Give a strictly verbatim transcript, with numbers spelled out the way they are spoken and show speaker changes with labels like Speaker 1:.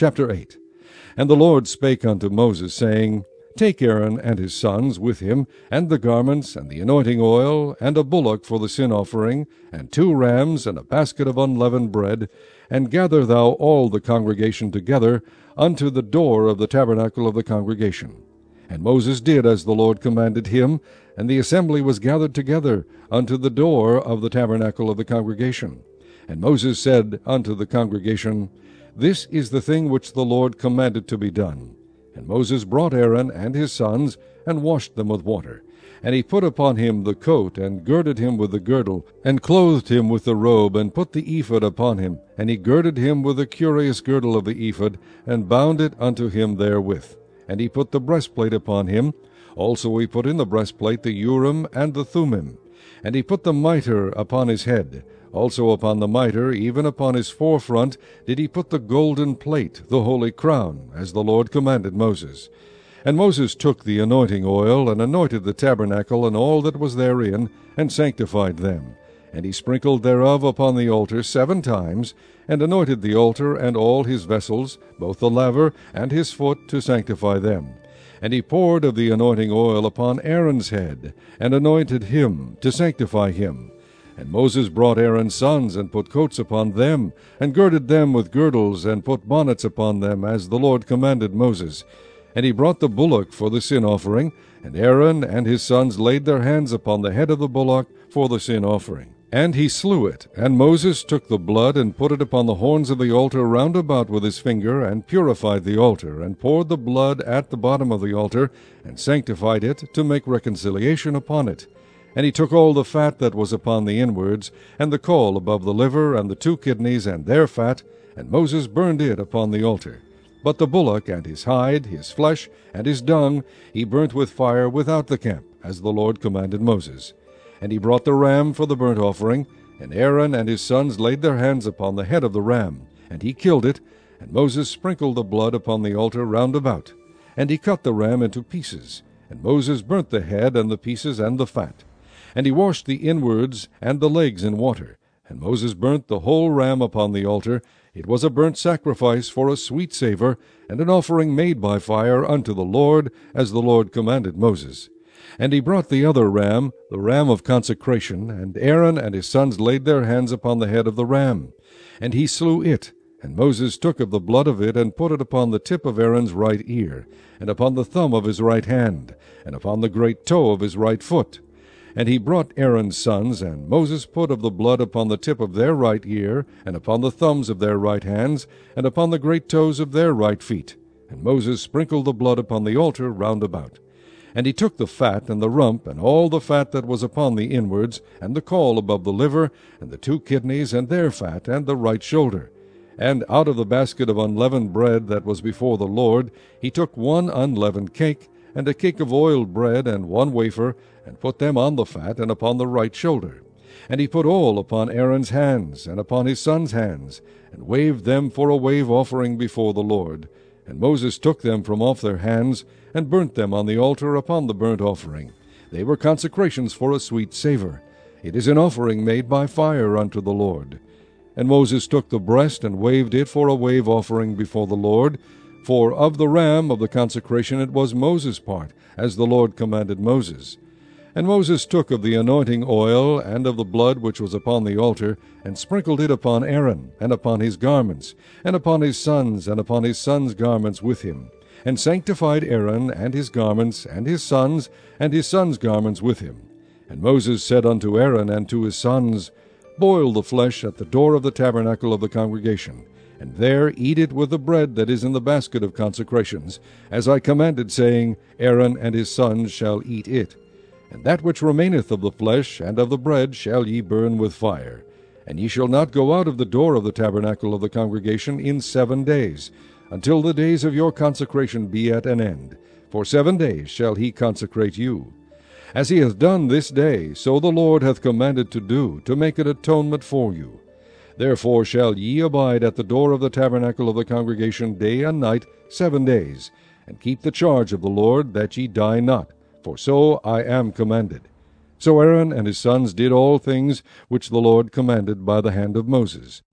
Speaker 1: Chapter eight. And the Lord spake unto Moses, saying, Take Aaron and his sons with him, and the garments, and the anointing oil, and a bullock for the sin offering, and two rams, and a basket of unleavened bread, and gather thou all the congregation together unto the door of the tabernacle of the congregation. And Moses did as the Lord commanded him, and the assembly was gathered together unto the door of the tabernacle of the congregation. And Moses said unto the congregation, This is the thing which the Lord commanded to be done. And Moses brought Aaron and his sons, and washed them with water. And he put upon him the coat, and girded him with the girdle, and clothed him with the robe, and put the ephod upon him. And he girded him with the curious girdle of the ephod, and bound it unto him therewith. And he put the breastplate upon him. Also he put in the breastplate the Urim and the Thummim. And he put the mitre upon his head. Also upon the mitre, even upon his forefront, did he put the golden plate, the holy crown, as the Lord commanded Moses. And Moses took the anointing oil, and anointed the tabernacle and all that was therein, and sanctified them. And he sprinkled thereof upon the altar seven times, and anointed the altar and all his vessels, both the laver and his foot, to sanctify them. And he poured of the anointing oil upon Aaron's head, and anointed him, to sanctify him. And Moses brought Aaron's sons, and put coats upon them, and girded them with girdles, and put bonnets upon them, as the Lord commanded Moses. And he brought the bullock for the sin offering, and Aaron and his sons laid their hands upon the head of the bullock for the sin offering. And he slew it, and Moses took the blood, and put it upon the horns of the altar round about with his finger, and purified the altar, and poured the blood at the bottom of the altar, and sanctified it, to make reconciliation upon it. And he took all the fat that was upon the inwards, and the caul above the liver, and the two kidneys, and their fat, and Moses burned it upon the altar. But the bullock, and his hide, his flesh, and his dung, he burnt with fire without the camp, as the Lord commanded Moses. And he brought the ram for the burnt offering, and Aaron and his sons laid their hands upon the head of the ram, and he killed it, and Moses sprinkled the blood upon the altar round about. And he cut the ram into pieces, and Moses burnt the head and the pieces and the fat. And he washed the inwards and the legs in water. And Moses burnt the whole ram upon the altar. It was a burnt sacrifice for a sweet savour, and an offering made by fire unto the Lord, as the Lord commanded Moses. And he brought the other ram, the ram of consecration, and Aaron and his sons laid their hands upon the head of the ram. And he slew it, and Moses took of the blood of it, and put it upon the tip of Aaron's right ear, and upon the thumb of his right hand, and upon the great toe of his right foot. And he brought Aaron's sons, and Moses put of the blood upon the tip of their right ear, and upon the thumbs of their right hands, and upon the great toes of their right feet. And Moses sprinkled the blood upon the altar round about. And he took the fat, and the rump, and all the fat that was upon the inwards, and the caul above the liver, and the two kidneys, and their fat, and the right shoulder. And out of the basket of unleavened bread that was before the Lord, he took one unleavened cake, and a cake of oiled bread, and one wafer, and put them on the fat, and upon the right shoulder. And he put all upon Aaron's hands, and upon his sons' hands, and waved them for a wave offering before the Lord. And Moses took them from off their hands, and burnt them on the altar upon the burnt offering. They were consecrations for a sweet savour. It is an offering made by fire unto the Lord. And Moses took the breast, and waved it for a wave offering before the Lord. For of the ram of the consecration it was Moses' part, as the Lord commanded Moses. And Moses took of the anointing oil, and of the blood which was upon the altar, and sprinkled it upon Aaron, and upon his garments, and upon his sons, and upon his sons' garments with him, and sanctified Aaron, and his garments, and his sons, and his sons' garments with him. And Moses said unto Aaron and to his sons, Boil the flesh at the door of the tabernacle of the congregation, and there eat it with the bread that is in the basket of consecrations, as I commanded, saying, Aaron and his sons shall eat it. And that which remaineth of the flesh and of the bread shall ye burn with fire. And ye shall not go out of the door of the tabernacle of the congregation in seven days, until the days of your consecration be at an end. For seven days shall he consecrate you. As he hath done this day, so the Lord hath commanded to do, to make an atonement for you. Therefore shall ye abide at the door of the tabernacle of the congregation day and night seven days, and keep the charge of the Lord, that ye die not, for so I am commanded. So Aaron and his sons did all things which the Lord commanded by the hand of Moses.